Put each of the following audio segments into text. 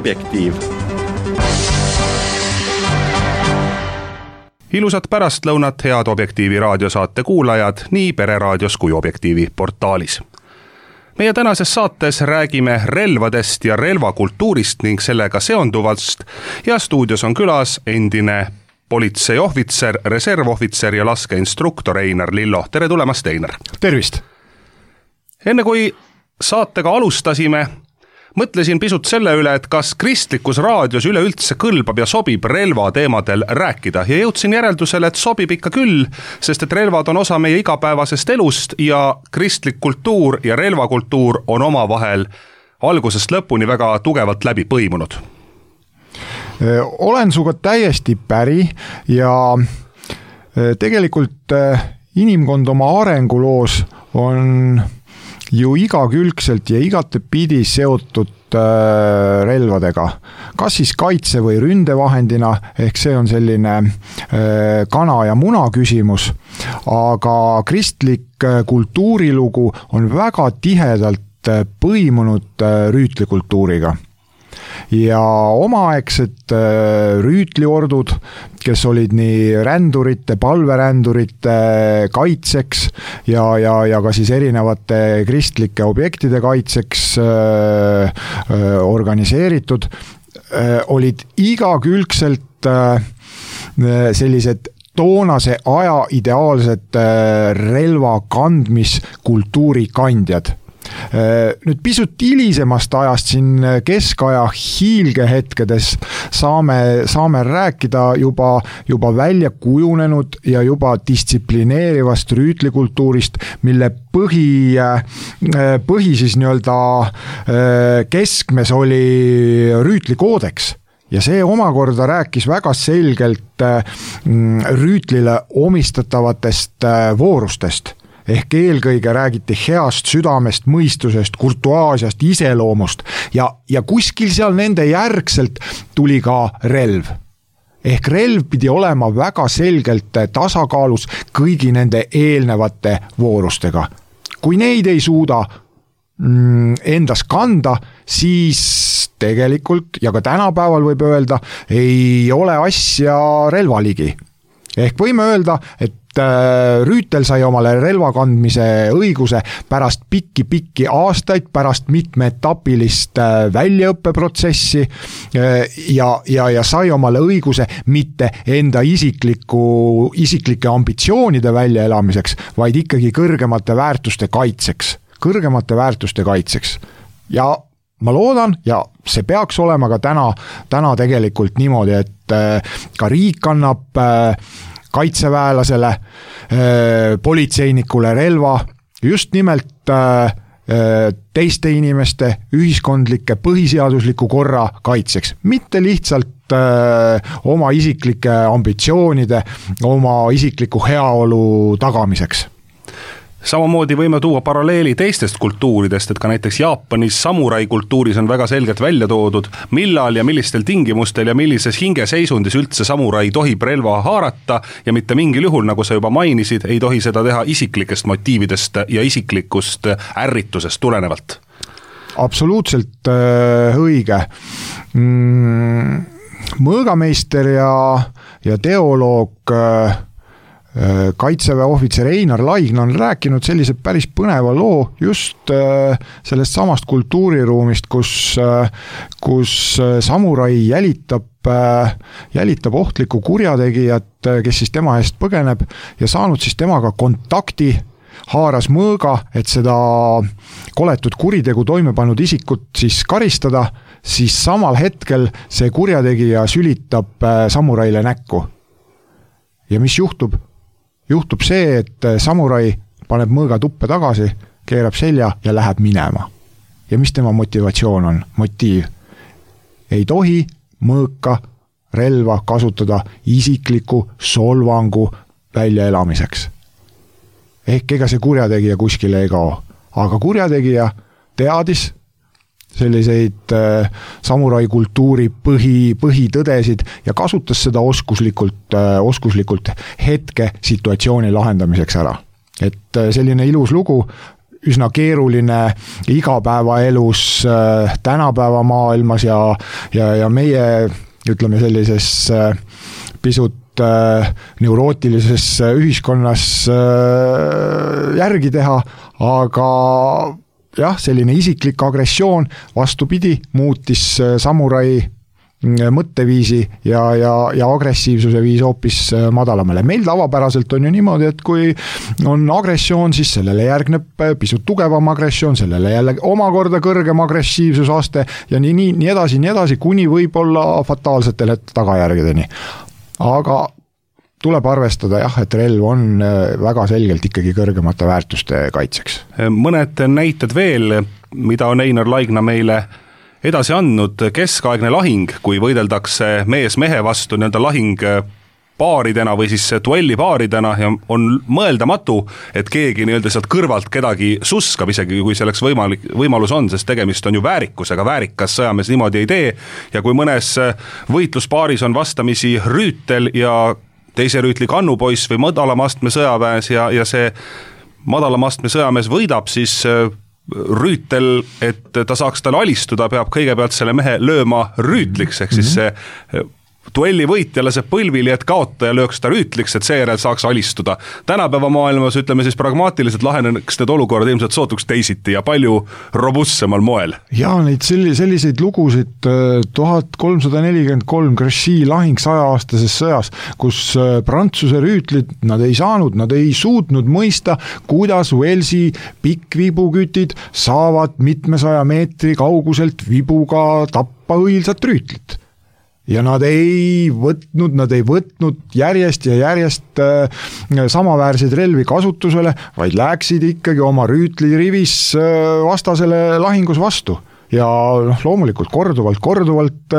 Objektiiv. Ilusat pärastlõunat, head Objektiivi raadiosaate kuulajad nii Pereraadios kui Objektiivi portaalis. Meie tänases saates räägime relvadest ja relvakultuurist ning sellega seonduvast ja stuudios on külas endine politseiohvitser, reservohvitser ja laskeinstruktor Einar Lillo. Tere tulemast, Einar! Tervist! Enne kui saatega alustasime, mõtlesin pisut selle üle, et kas kristlikus raadios üleüldse kõlbab ja sobib relva teemadel rääkida ja jõudsin järeldusele, et sobib ikka küll, sest et relvad on osa meie igapäevasest elust ja kristlik kultuur ja relvakultuur on omavahel algusest lõpuni väga tugevalt läbi põimunud. Olen suga täiesti päri ja tegelikult inimkond oma arenguloos on ju igakülgselt ja igatepidi seotud relvadega, kas siis kaitse- või ründevahendina, ehk see on selline kana ja muna küsimus, aga kristlik kultuurilugu on väga tihedalt põimunud rüütlikultuuriga. Ja omaaegsed rüütliordud, kes olid nii rändurite, palverändurite kaitseks ja ka siis erinevate kristlike objektide kaitseks organiseeritud, olid igakülgselt sellised toonase aja ideaalsed relva kandmiskultuuri kandjad. Nüüd pisut hilisemast ajast siin keskaja hiilgehetkedes saame rääkida juba välja kujunenud ja juba distsiplineerivast rüütlikultuurist, mille põhi siis nii-öelda keskmes oli rüütlikoodeks. Ja see omakorda rääkis väga selgelt rüütlile omistatavatest voorustest. Ehk eelkõige räägiti heast südamest, mõistusest, kurtuaasiast, iseloomust ja kuskil seal nende järgselt tuli ka relv. Ehk relv pidi olema väga selgelt tasakaalus kõigi nende eelnevate voorustega. Kui neid ei suuda endas kanda, siis tegelikult ja ka tänapäeval võib öelda, ei ole asja relvaligi. Ehk võime öelda, et rüütel sai omale relva kandmise õiguse pärast pikki aastaid, pärast mitmeetapilist väljaõppeprotsessi ja sai omale õiguse mitte enda isiklike ambitsioonide väljaelamiseks, vaid ikkagi kõrgemate väärtuste kaitseks. Ja ma loodan, ja see peaks olema ka täna tegelikult niimoodi, et ka riik annab kaitseväelasele, politseinikule relva just nimelt teiste inimeste ühiskondlike põhiseadusliku korra kaitseks, mitte lihtsalt oma isiklike ambitsioonide, oma isikliku heaolu tagamiseks. Samamoodi võime tuua paralleeli teistest kultuuridest, et ka näiteks Jaapanis samurai kultuuris on väga selgelt välja toodud, millal ja millistel tingimustel ja millises hingeseisundis üldse samurai tohib relva haarata ja mitte mingil juhul, nagu sa juba mainisid, ei tohi seda teha isiklikest motiividest ja isiklikust ärritusest tulenevalt. Absoluutselt õige. Mõõgameister ja teoloog kaitseväe ohvitser Einar Laigna on rääkinud sellise päris põneva loo just sellest samast kultuuriruumist, kus samurai jälitab ohtlikku kurjategijat, kes siis tema eest põgeneb ja saanud siis temaga kontakti, haaras mõõga, et seda koletut kuritegu toime pannud isikut siis karistada, siis samal hetkel see kurjategija sülitab samuraile näkku. Ja mis juhtub? Juhtub see, et samurai paneb mõõga tuppe tagasi, keerab selja ja läheb minema. Ja mis tema motivatsioon on? Motiiv. Ei tohi mõõka relva kasutada isikliku solvangu väljaelamiseks. Ehk ega see kurjategija kuskile ei kao. Aga kurjategija teadis selliseid samurai kultuuri põhitõdesid ja kasutas seda oskuslikult hetke situatsiooni lahendamiseks ära. Et selline ilus lugu üsna keeruline igapäevaelus, tänapäeva maailmas ja meie, ütleme sellises pisut neurootilises ühiskonnas järgi teha, aga jah, selline isiklik agressioon vastupidi muutis samurai mõtteviisi ja agressiivsuse viis hoopis madalamale. Meil tavapäraselt on ju niimoodi, et kui on agressioon, siis sellele järgneb pisut tugevam agressioon, sellele jälle omakorda kõrgem agressiivsusaste ja nii edasi, kuni võib-olla fataalsetele tagajärgedeni. Aga tuleb arvestada jah, et relv on väga selgelt ikkagi kõrgemate väärtuste kaitseks. Mõned näited veel, mida on Einar Laigna meile edasi andnud, keskaegne lahing, kui võideldakse mees mehe vastu nii-öelda lahing paaridena või siis duelli paaridena ja on mõeldamatu, et keegi nii-öelda sealt kõrvalt kedagi suskab, isegi kui selleks võimalus on, sest tegemist on ju väärikusega, väärikas sõjamees niimoodi ei tee ja kui mõnes võitluspaaris on vastamisi rüütel ja teise rüütli kannupoiss või madalama astme sõjaväes ja see madalama astme sõjamees võidab, siis rüütel, et ta saaks talle alistuda, peab kõigepealt selle mehe lööma rüütliks, ehk siis see duelli võitja laseb põlvili, et kaotaja lööks ta rüütliks, et seejärel saaks alistuda. Tänapäeva maailmas, ütleme siis pragmaatiliselt laheneks need olukorrad ilmselt sootuks teisiti ja palju robustsemal moel. Ja neid selliseid lugusid 1343 Gréchy lahing 100-aastases sõjas, kus Prantsuse rüütlid, nad ei suutnud mõista, kuidas Walesi pikkvibukütid saavad mitmesaja meetri kauguselt vibuga tappa õilsat rüütlit. Ja nad ei võtnud järjest ja järjest samaväärseid relvi kasutusele, vaid läksid ikkagi oma rüütlirivis vastasele lahingus vastu. Ja loomulikult korduvalt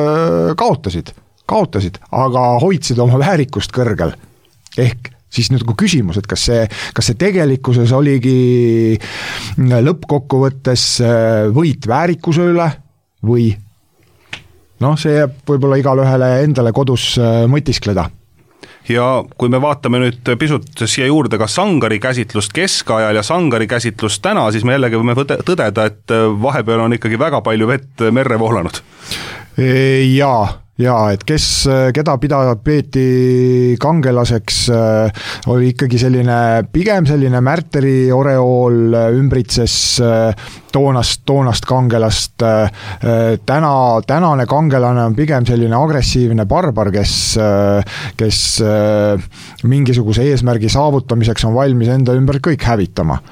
kaotasid, aga hoidsid oma väärikust kõrgel. Ehk siis nüüd kui küsimus, et kas see tegelikkuses oligi lõppkokkuvõttes võit väärikuse üle või see jääb võib-olla igale ühele endale kodus mõtiskleda. Ja kui me vaatame nüüd pisut siia juurde ka sangari käsitlust keskajal ja sangari käsitlust täna, siis me jällegi võime tõdeda, et vahepeal on ikkagi väga palju vett merre voolanud. Ja et keda peeti kangelaseks, oli ikkagi pigem selline märteri oreool ümbritses toonast kangelast. Tänane kangelane on pigem selline agressiivne barbar, kes mingisuguse eesmärgi saavutamiseks on valmis enda ümber kõik hävitama.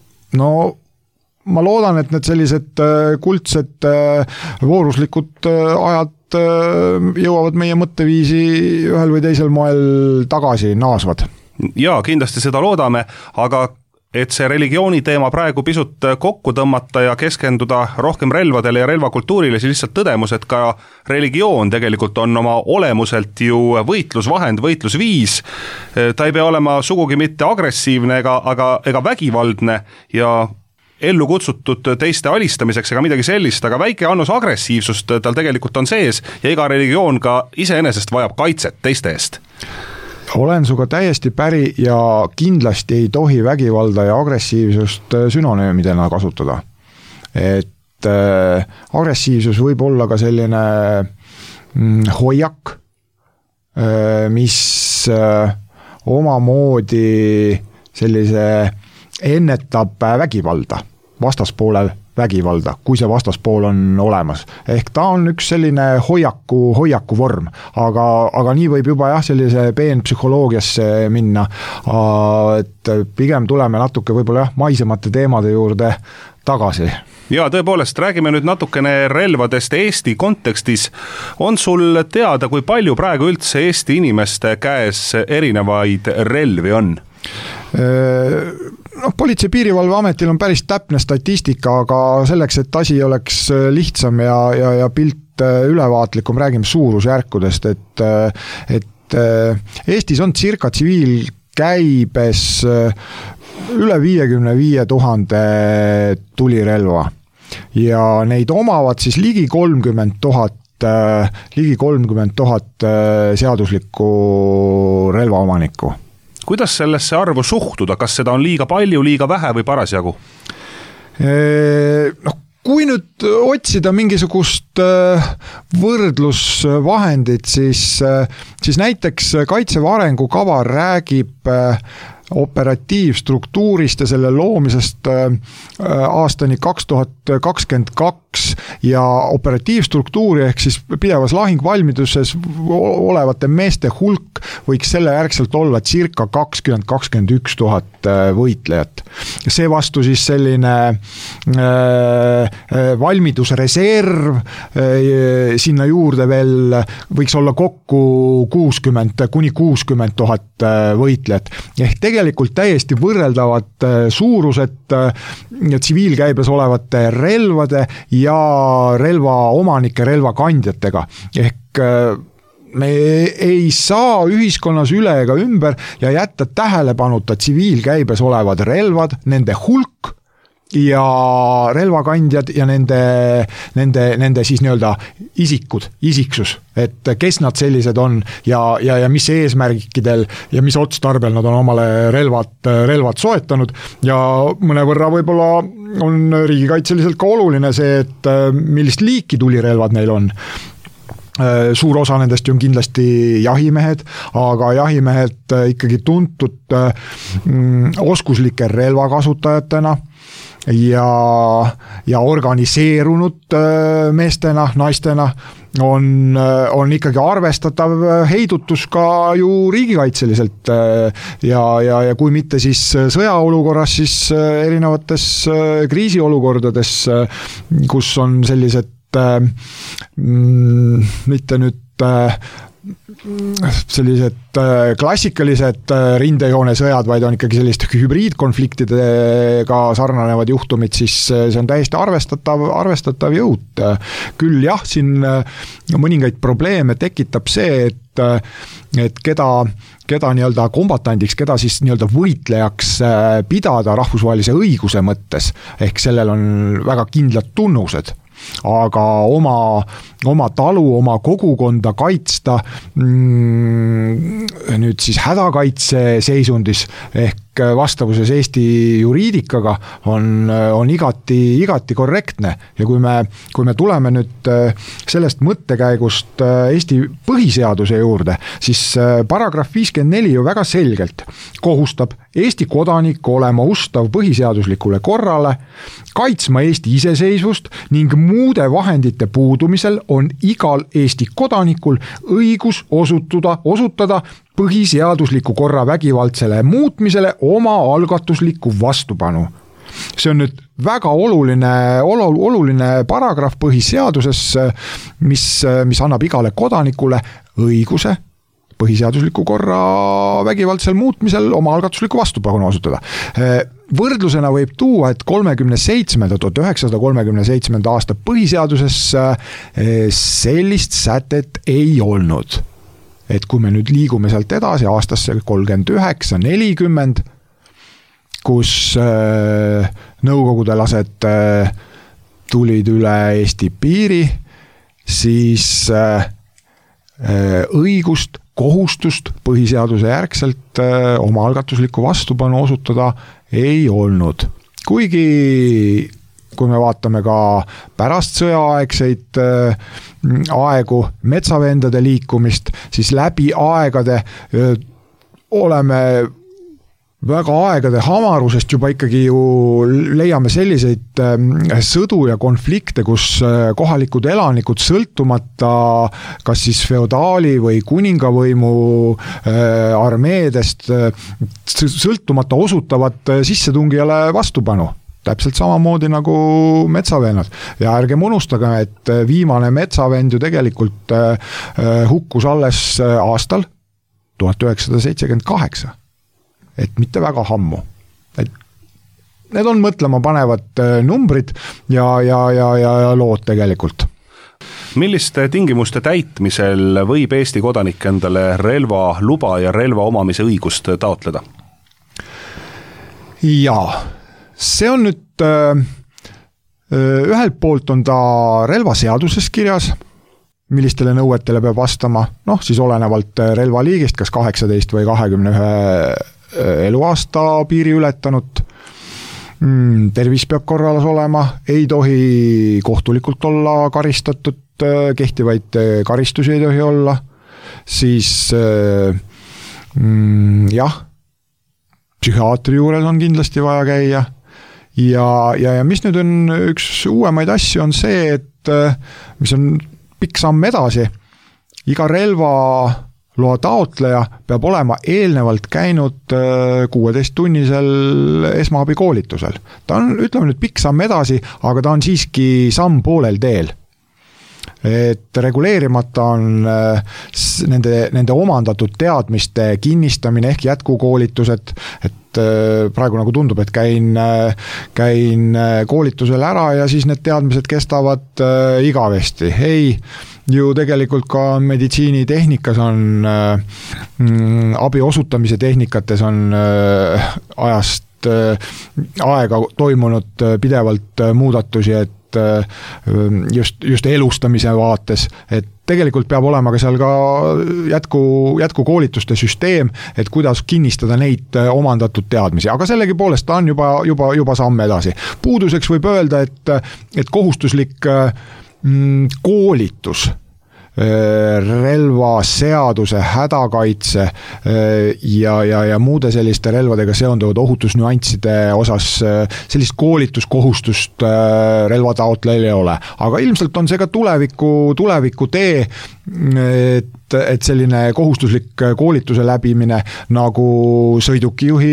Ma loodan, et need sellised kuldsed vooruslikud ajad jõuavad meie mõtteviisi ühel või teisel moel tagasi naasvad. Jaa, kindlasti seda loodame, aga et see religiooni teema praegu pisut kokku tõmmata ja keskenduda rohkem relvadele ja relvakultuurile, siis lihtsalt tõdemus, et ka religioon tegelikult on oma olemuselt ju võitlusvahend, võitlusviis. Ta ei pea olema sugugi mitte agressiivne ega vägivaldne ja ellu kutsutud teiste alistamiseks ega midagi sellist, aga väike annus agressiivsust tal tegelikult on sees ja iga religioon ka iseenesest vajab kaitset teiste eest. Olen suga täiesti päri ja kindlasti ei tohi vägivalda ja agressiivsust sünonüümidena kasutada. Et agressiivsus võib olla ka selline hoiak, mis omamoodi sellise ennetab vägivalda, vastaspoole vägivalda, kui see vastaspool on olemas. Ehk ta on üks selline hoiaku vorm, aga nii võib juba sellise peenpsühholoogiasse minna, et pigem tuleme natuke võib-olla maisemate teemade juurde tagasi. Ja tõepoolest, räägime nüüd natukene relvadest Eesti kontekstis. On sul teada, kui palju praegu üldse Eesti inimeste käes erinevaid relvi on? Politsei- Piirivalveametil on päris täpne statistika, aga selleks, et asi oleks lihtsam ja pilt ülevaatlikum, räägime suurusjärkudest, et Eestis on circa tsiviilkäibes üle 55 000 tulirelva ja neid omavad siis ligi 30 000 seaduslikku relvaomanikku. Kuidas sellesse arvu suhtuda, kas seda on liiga palju, liiga vähe või parasjagu? Noh, kui nüüd otsida mingisugust võrdlusvahendit, siis näiteks Kaitseväe arengukava räägib operatiivstruktuurist ja selle loomisest aastani 2022 ja operatiivstruktuuri ehk siis pidevas lahingvalmiduses olevate meeste hulk võiks selle järgselt olla circa 20-21 000 võitlejat. Seevastu siis selline valmidusreserv, sinna juurde veel võiks olla kokku 60 000 võitlejat. Ehk tegelikult täiesti võrreldavad suurused tsiviilkäibes olevate relvade ja relvaomanike relvakandjatega. Ehk me ei saa ühiskonnas üle ega ümber ja jätta tähelepanuta tsiviilkäibes olevad relvad, nende hulk ja relvakandjad ja nende siis nii-öelda isiksus, et kes nad sellised on ja mis eesmärkidel ja mis otstarbel nad on omale relvad soetanud ja mõnevõrra võib-olla on riigikaitseliselt ka oluline see, et millist liiki tulirelvad neil on. Suur osa nendest on kindlasti jahimehed, aga jahimehed ikkagi tuntud oskuslike relvakasutajatena ja organiseerunud meestena, naistena on ikkagi arvestatav heidutus ka ju riigikaitseliselt ja kui mitte siis sõjaolukorras, siis erinevates kriisiolukordades, kus on sellised mitte nüüd sellised klassikalised rindejoone sõjad, vaid on ikkagi sellist hübriidkonfliktidega sarnanevad juhtumid, siis see on täiesti arvestatav jõud. Küll jah, siin mõningaid probleeme tekitab see, et keda nii-öelda kombatandiks, keda siis nii-öelda võitlejaks pidada rahvusvahelise õiguse mõttes, ehk sellel on väga kindlad tunnused. Aga oma talu, oma kogukonda kaitsta nüüd siis hädakaitse seisundis ehk vastavuses Eesti juriidikaga on igati korrektne ja kui me tuleme nüüd sellest mõttekäigust Eesti põhiseaduse juurde, siis paragrahv 54 ju väga selgelt kohustab Eesti kodanikku olema ustav põhiseaduslikule korrale, kaitsma Eesti iseseisvust ning muude vahendite puudumisel on igal Eesti kodanikul õigus osutada põhiseadusliku korra vägivaldsele muutmisele oma algatuslikku vastupanu. See on nüüd väga oluline paragrahv põhiseaduses, mis annab igale kodanikule õiguse põhiseadusliku korra vägivaldsel muutmisel oma algatuslikku vastupanu osutada. Võrdlusena võib tuua, et 1937. aasta põhiseaduses sellist sätet ei olnud. Et kui me nüüd liigume sealt edasi aastasse 39-40, kus nõukogudelased tulid üle Eesti piiri, siis õigust, kohustust põhiseaduse järgselt oma algatuslikku vastupanu osutada ei olnud. Kuigi kui me vaatame ka pärast sõjaaegseid aegu metsavendade liikumist, siis läbi aegade oleme väga aegade hamarusest juba ikkagi ju leiame selliseid sõdu ja konflikte, kus kohalikud elanikud sõltumata kas siis feodaali või kuningavõimu armeedest sõltumata osutavad sissetungijale vastupanu. Täpselt samamoodi nagu metsavennad. Ja ärgem unustage, et viimane metsavend ju tegelikult hukkus alles aastal 1978. Et mitte väga hammu. Et need on mõtlema panevad numbrid ja lood tegelikult. Milliste tingimuste täitmisel võib Eesti kodanik endale relva luba ja relva omamise õigust taotleda? Jaa, see on nüüd ühelt poolt on ta relvaseaduses kirjas, millistele nõuetele peab vastama, siis olenevalt relvaliigist, kas 18 või 21 eluaasta piiri ületanud. tervis peab korralas olema, ei tohi kohtulikult olla karistatud, kehtivaid karistusi ei tohi olla, siis jah, psühhiaatri juures on kindlasti vaja käia ja mis nüüd on üks uuemaid asju on see, et mis on pikk samm edasi, iga relvaloa taotleja peab olema eelnevalt käinud 16-tunnisel esmaabikoolitusel. Ta on, ütleme nüüd pikk samm edasi, aga ta on siiski samm poolel teel. Et reguleerimata on nende omandatud teadmiste kinnistamine ehk jätkukoolitused, et praegu nagu tundub, et käin koolitusel ära ja siis need teadmised kestavad igavesti. Ei, ju tegelikult ka meditsiinitehnikas on abi osutamise tehnikates on ajast aega toimunud pidevalt muudatusi, et just elustamise vaates, et tegelikult peab olema ka seal ka jätkukoolituste süsteem, et kuidas kinnistada neid omandatud teadmisi, aga sellegipoolest ta on juba samm edasi. Puuduseks võib öelda, et kohustuslik koolitus relvaseaduse, hädakaitse ja muude selliste relvadega seonduvad ohutusnüansside osas sellist koolituskohustust relvataotlejal ei ole. Aga ilmselt on see ka tuleviku tee, et selline kohustuslik koolituse läbimine nagu sõidukijuhi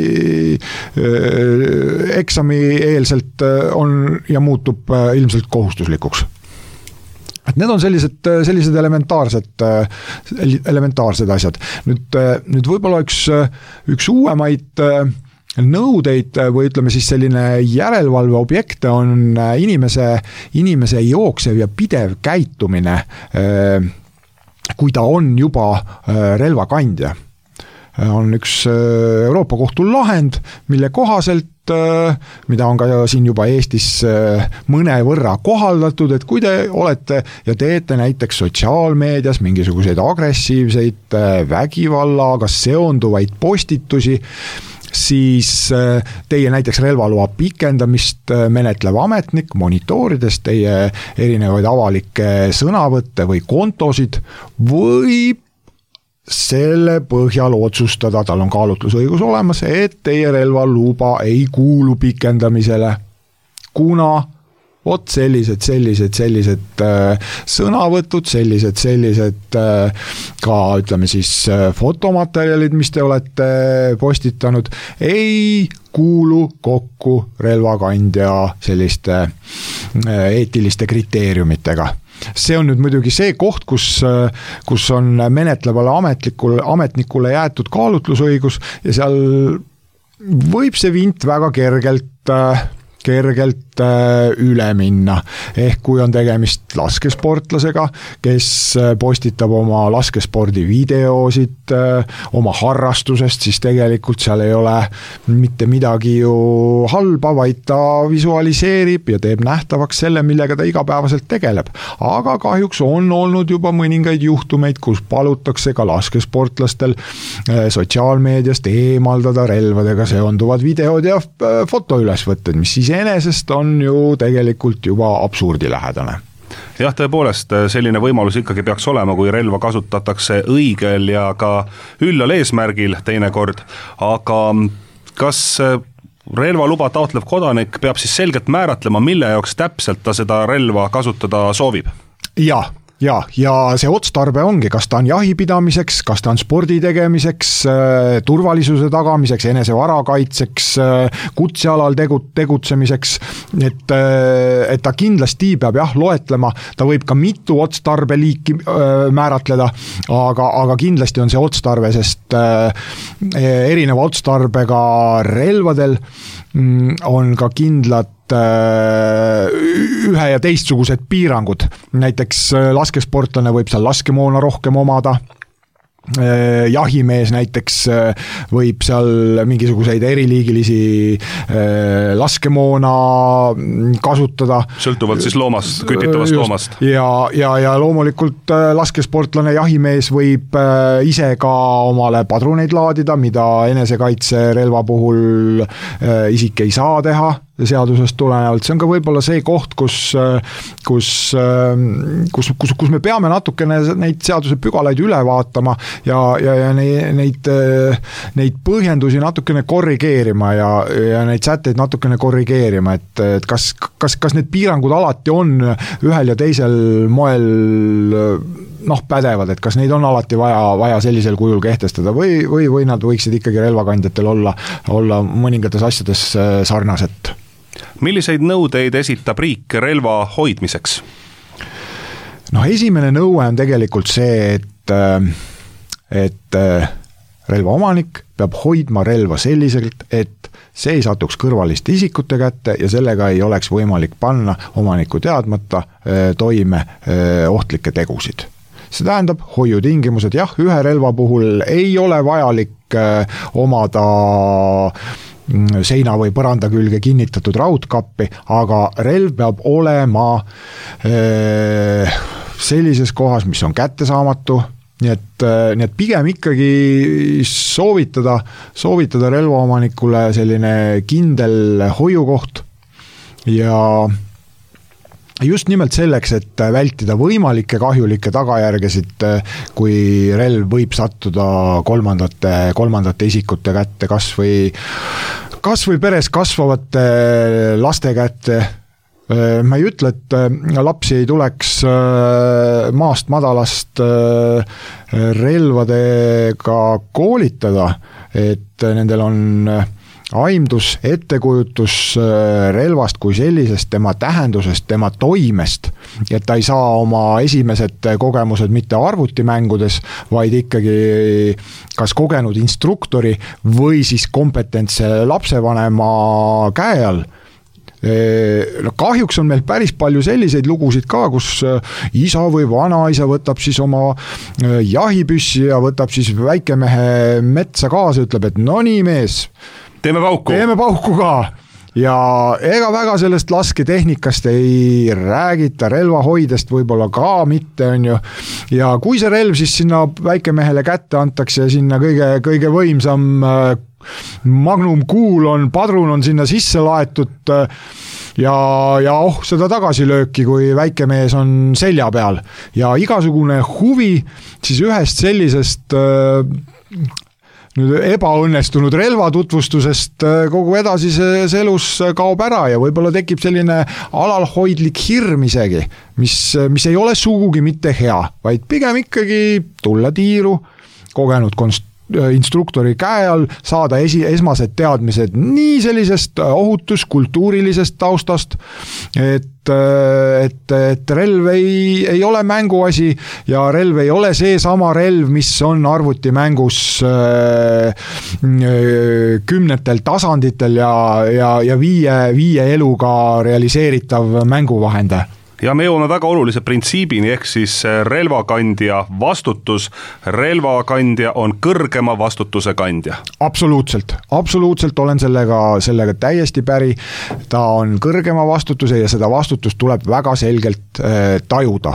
eksami eelselt on ja muutub ilmselt kohustuslikuks. Et need on sellised elementaarsed asjad. Nüüd võib-olla üks uuemaid nõudeid või ütleme siis selline järelevalve objekte on inimese jooksev ja pidev käitumine, kui ta on juba relvakandja. On üks Euroopa kohtu lahend, mille kohaselt mida on ka siin juba Eestis mõne võrra kohaldatud, et kui te olete ja teete näiteks sotsiaalmeedias mingisuguseid agressiivseid vägivallaga seonduvaid postitusi, siis teie näiteks relvaloa pikendamist menetlev ametnik monitoorides teie erinevaid avalikke sõnavõtte või kontosid võib selle põhjal otsustada, tal on kaalutlusõigus olemas, et teie relvaluba ei kuulu pikendamisele, kuna sellised sõnavõtud, sellised ka ütleme siis fotomaterjalid, mis te olete postitanud, ei kuulu kokku relvakandja selliste eetiliste kriteeriumitega. See on nüüd muidugi see koht, kus on menetlevale ametnikule jäetud kaalutlusõigus ja seal võib see vint väga kergelt üle minna. Ehk kui on tegemist laskesportlasega, kes postitab oma laskespordi videosid oma harrastusest, siis tegelikult seal ei ole mitte midagi ju halba, vaid ta visualiseerib ja teeb nähtavaks selle, millega ta igapäevaselt tegeleb. Aga kahjuks on olnud juba mõningaid juhtumeid, kus palutakse ka laskesportlastel sotsiaalmeediast eemaldada relvadega seonduvad videod ja fotoülesvõtted, mis iseenesest on ju tegelikult juba absurdilähedane. Jah, tõepoolest selline võimalus ikkagi peaks olema, kui relva kasutatakse õigel ja ka üllal eesmärgil teinekord, aga kas relvaluba taotlev kodanik peab siis selgelt määratlema, mille jaoks täpselt ta seda relva kasutada soovib? Ja see otstarbe ongi, kas ta on jahipidamiseks, kas ta on spordi tegemiseks, turvalisuse tagamiseks, enesevara kaitseks, kutsealal tegutsemiseks, et ta kindlasti peab loetlema, ta võib ka mitu otstarbeliiki määratleda, aga kindlasti on see otstarve, sest erineva otstarbega relvadel on ka kindlad ühe ja teistsugused piirangud. Näiteks laskesportlane võib seal laskemoona rohkem omada, jahimees näiteks võib seal mingisuguseid eriliigilisi laskemoona kasutada. Sõltuvalt siis loomast, kütitavast loomast. Ja loomulikult laskesportlane, jahimees võib ise ka omale padruneid laadida, mida enesekaitserelva puhul isik ei saa teha seadusest tulenevalt. See on ka võib-olla see koht, kus me peame natukene neid seaduse pügalaid üle vaatama ja neid põhjendusi natukene korrigeerima ja neid sätteid natukene korrigeerima, et kas need piirangud alati on ühel ja teisel moel pädevad, et kas neid on alati vaja sellisel kujul kehtestada või nad võiksid ikkagi relvakandjatel olla mõningates asjades sarnased. Milliseid nõudeid esitab riik relva hoidmiseks? Esimene nõue on tegelikult see, et relva omanik peab hoidma relva selliselt, et see ei satuks kõrvaliste isikute kätte ja sellega ei oleks võimalik panna omaniku teadmata toime ohtlikke tegusid. See tähendab hoiutingimused, jah, ühe relva puhul ei ole vajalik omada seina või põranda külge kinnitatud raudkappi, aga relv peab olema sellises kohas, mis on kättesaamatu, nii et pigem ikkagi soovitada relvaomanikule selline kindel hoiukoht ja just nimelt selleks, et vältida võimalikke kahjulikke tagajärgesid, kui relv võib sattuda kolmandate isikute kätte, kas või peres kasvavate laste kätte. Ma ei ütle, et lapsi ei tuleks maast madalast relvadega koolitada, et nendel on aimdus, ettekujutus relvast kui sellisest, tema tähendusest, tema toimest, et ta ei saa oma esimesed kogemused mitte arvutimängudes, vaid ikkagi kas kogenud instruktori või siis kompetentse lapsevanema käe all. Kahjuks on meil päris palju selliseid lugusid ka, kus isa või vanaisa võtab siis oma jahipüssi ja võtab siis väikemehe metsa kaasa, ütleb, et no nii mees, teeme pauku ka ja ega väga sellest lasketehnikast ei räägita, relvahoidest võib-olla ka mitte, on ju, ja kui see relv siis sinna väikemehele kätte antakse ja sinna kõige võimsam Magnum kuul on, padrun on sinna sisse laetud ja seda tagasilööki, kui väikemees on selja peal ja igasugune huvi siis ühest sellisest ebaõnnestunud relvatutvustusest kogu edasises elus kaob ära ja võib-olla tekib selline alalhoidlik hirm isegi, mis ei ole sugugi mitte hea, vaid pigem ikkagi tulla tiiru, kogenud instruktori käe all, saada esmased teadmised nii sellisest ohutuskultuurilisest taustast, et relv ei ole mänguasi ja relv ei ole see sama relv, mis on arvutimängus kümnetel tasanditel ja viie eluga realiseeritav mänguvahend. Ja me jõuame väga olulise printsiibini, ehk siis relvakandja vastutus. Relvakandja on kõrgema vastutuse kandja. Absoluutselt olen sellega täiesti päri. Ta on kõrgema vastutuse ja seda vastutust tuleb väga selgelt tajuda.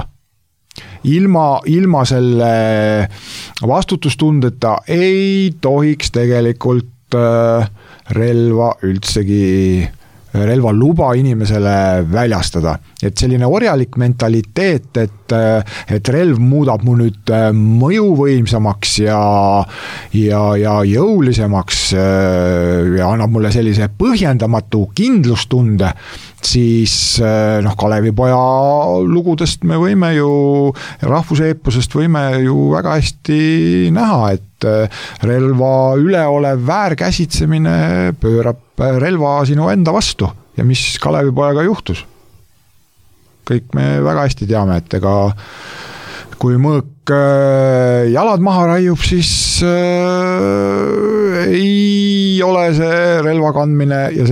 Ilma selle vastutustundeta ei tohiks tegelikult relva üldsegi relvaluba inimesele väljastada. Et selline orjalik mentaliteet, et relv muudab mu nüüd mõjuvõimsamaks ja jõulisemaks ja annab mulle sellise põhjendamatu kindlustunde, siis Kalevipoja lugudest me võime ju, rahvuseeposest võime ju väga hästi näha, et relva üleolev väärkäsitsemine pöörab relva sinu enda vastu ja mis Kalevipojaga juhtus. Kõik me väga hästi teame, et ega kui mõõk jalad maha raiub, siis ei ole see relva kandmine ja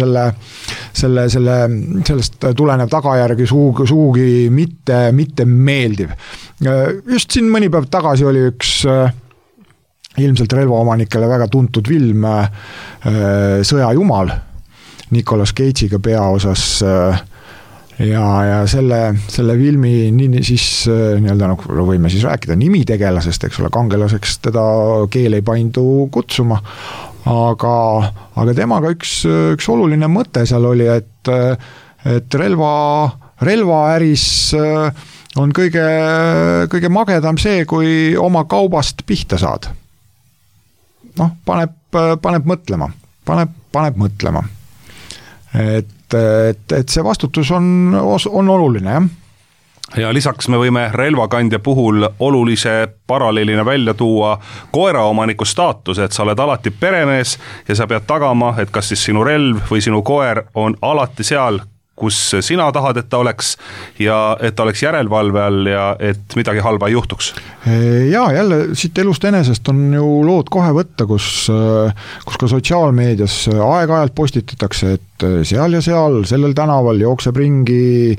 sellest tulenev tagajärgi suugi mitte meeldiv. Just siin mõni päev tagasi oli üks ilmselt relvaomanikele väga tuntud film Sõjajumal Nicolas Cage'iga peaosas ja selle filmi siis nii-öelda nagu võime siis rääkida nimitegelasest, eks ole, kangelaseks teda keel ei paindu kutsuma, aga temaga üks oluline mõte seal oli, et relvaäris on kõige magedam see, kui oma kaubast pihta saad. Paneb mõtlema. Et see vastutus on oluline, jah. Ja lisaks me võime relvakandja puhul olulise paralleelina välja tuua koeraomaniku staatuse, et sa oled alati peremees ja sa pead tagama, et kas siis sinu relv või sinu koer on alati seal, kus sina tahad, et ta oleks ja et ta oleks järelevalve all ja et midagi halba ei juhtuks. Ja jälle siit elust enesest on ju lood kohe võtta, kus ka sotsiaalmeedias aeg-ajalt postitatakse, et seal ja seal, sellel tänaval jookseb ringi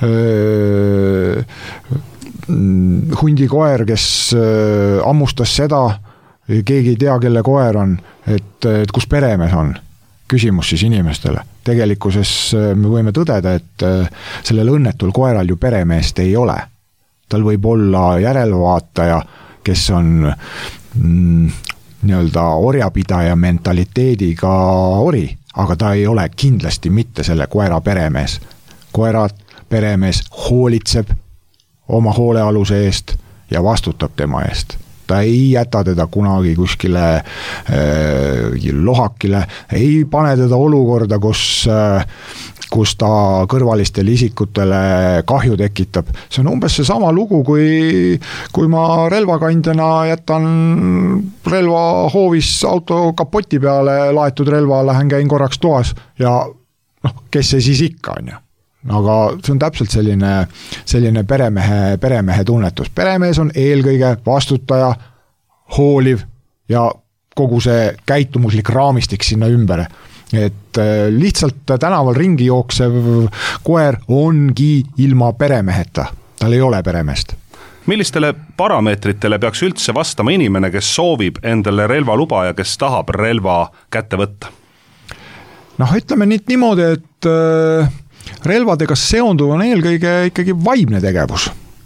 hundikoer, kes ammustas seda, keegi ei tea, kelle koer on, et kus peremees on. Küsimus siis inimestele. Tegelikkuses me võime tõdeda, et sellel õnnetul koeral ju peremeest ei ole. Tal võib olla järelvaataja, kes on nii-öelda orjapidaja mentaliteediga ori, aga ta ei ole kindlasti mitte selle koera peremees. Koera peremees hoolitseb oma hoolealuse eest ja vastutab tema eest. Ta ei jäta teda kunagi kuskile lohakile, ei pane teda olukorda, kus ta kõrvalistele isikutele kahju tekitab. See on umbes see sama lugu, kui ma relvakandjana jätan relva hoovis auto kapoti peale laetud relva, lähen käin korraks toas ja kes see siis ikka on ju. Aga see on täpselt selline peremehe tunnetus. Peremees on eelkõige vastutaja, hooliv ja kogu see käitumuslik raamistik sinna ümber. Et lihtsalt tänaval ringi jooksev koer ongi ilma peremeheta. Tal ei ole peremeest. Millistele parameetritele peaks üldse vastama inimene, kes soovib endale relvaluba ja kes tahab relva kätte võtta? Ütleme nüüd niimoodi, et relvadega seonduv on eelkõige ikkagi vaimne tegevus.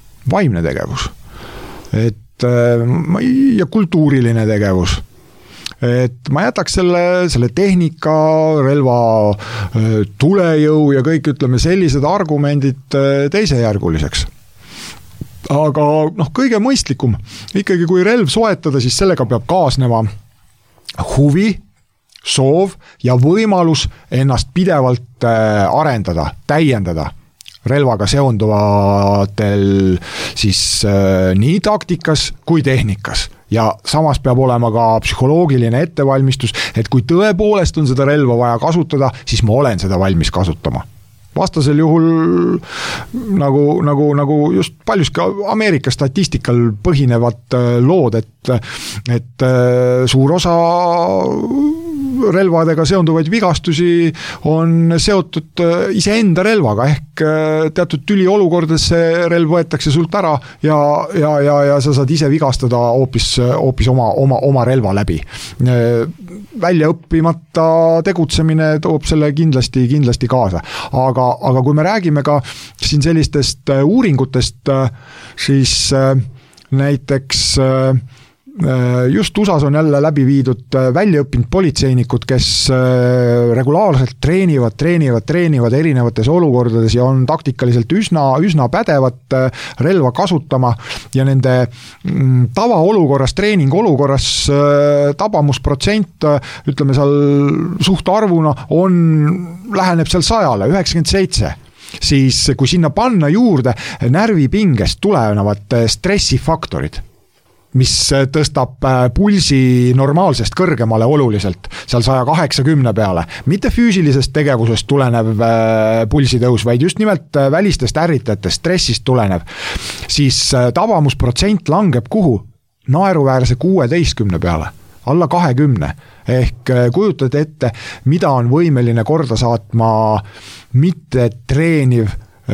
Ja kultuuriline tegevus. Et ma jätaks selle tehnika, relva tulejõu ja kõik ütleme sellised argumendid teisejärguliseks. Aga kõige mõistlikum, ikkagi kui relv soetada, siis sellega peab kaasnema huvi, soov ja võimalus ennast pidevalt arendada, täiendada relvaga seonduvatel siis nii taktikas kui tehnikas. Ja samas peab olema ka psühholoogiline ettevalmistus, et kui tõepoolest on seda relva vaja kasutada, siis ma olen seda valmis kasutama. Vastasel juhul nagu just paljuski Ameerika statistikal põhinevad lood, et suur osa relvadega seonduvaid vigastusi on seotud iseenda relvaga, ehk teatud tüliolukordades see relv võetakse sult ära ja sa saad ise vigastada hoopis oma relva läbi. Välja õppimata tegutsemine toob selle kindlasti kaasa. Aga kui me räägime ka siin sellistest uuringutest, siis näiteks just USAs on jälle läbi viidud väljaõppinud politseinikud, kes regulaarselt treenivad erinevates olukordades ja on taktikaliselt üsna pädevad relva kasutama ja nende tavaolukorras, treeningolukorras tabamusprotsent, ütleme seal suhtarvuna läheneb seal 100, 97. Siis kui sinna panna juurde närvipingest tulenevad stressifaktorid, mis tõstab pulsi normaalsest kõrgemale oluliselt, seal 180 peale. Mitte füüsilisest tegevusest tulenev pulsitõus, vaid just nimelt välistest ärritajatest, stressist tulenev. Siis tabamusprotsent langeb kuhu? Naeruväärse 16 peale, alla 20. Ehk kujutad ette, mida on võimeline korda saatma mitte treeniv